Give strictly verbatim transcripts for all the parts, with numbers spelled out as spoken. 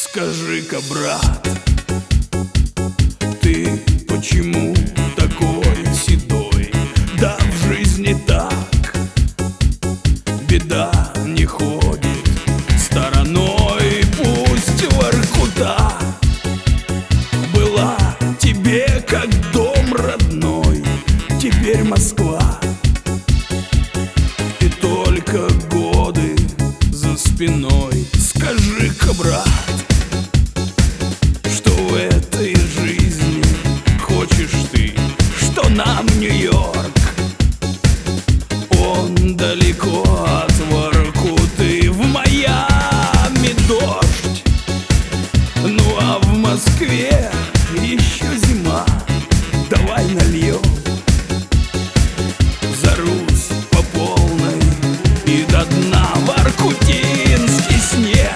Скажи-ка, брат, ты почему такой седой? Да в жизни так, беда не ходит стороной. Пусть Воркута была тебе как дом родной, теперь Москва, и только годы за спиной. Скажи-ка, брат, что в этой жизни хочешь ты, что нам Нью-Йорк, он далеко от Воркуты. В Майами дождь, ну а в Москве еще зима. Давай нальем за Русь по полной и до дна. Воркутинский снег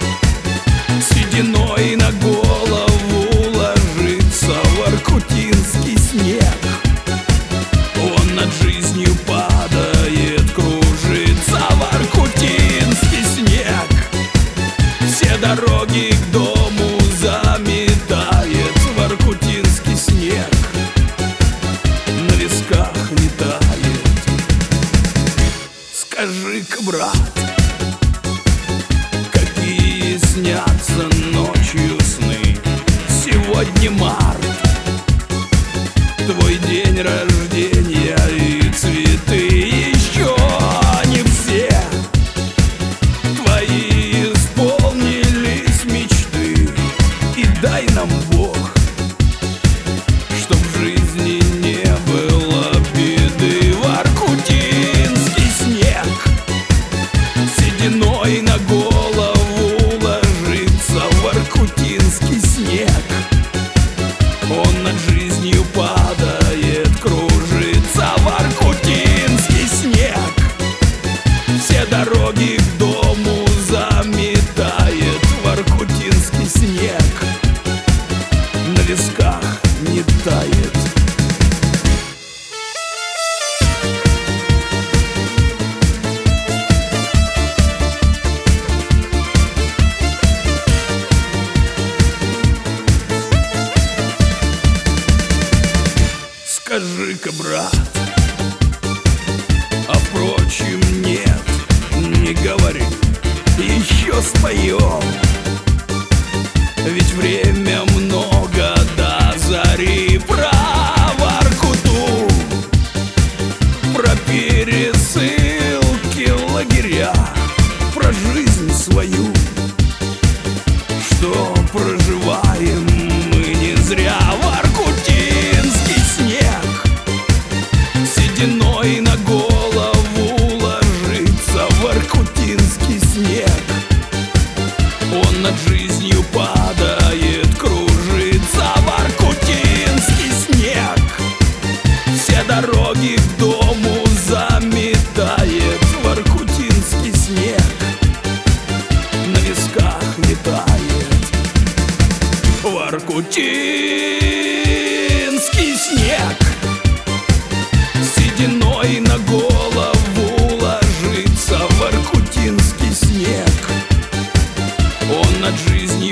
сединой на голову ложится. Воркутинский снег, он над жизнью падает, кружится. Воркутинский снег все дороги к дому заметает. Воркутинский снег на висках не тает. Скажи-ка, брат, какие снятся ночью сны? Сегодня март, твой день рождения, и цветы еще не все твои исполнились мечты. И дай нам Бог, чтоб в жизни не было беды. Воркутинский снег сединой на голову ложится. Воркутинский снег, он над жизнью падает, кружится. Воркутинский снег все дороги к дому заметает. Воркутинский снег на висках не тает. Скажи-ка, брат, а впрочем нет, не говори, еще споем. Ведь время много до зари. Про Воркуту, про пересылки, лагеря, про жизнь свою, что проживаем мы не зря. Воркутинский снег сединой на голову ложится. Воркутинский снег, он над жизнью падает, кружится. Воркутинский снег все дороги к дому заметает. Воркутинский снег на висках не тает. Воркутинский снег сединой на голову ложится. Воркутинский снег, он над жизнью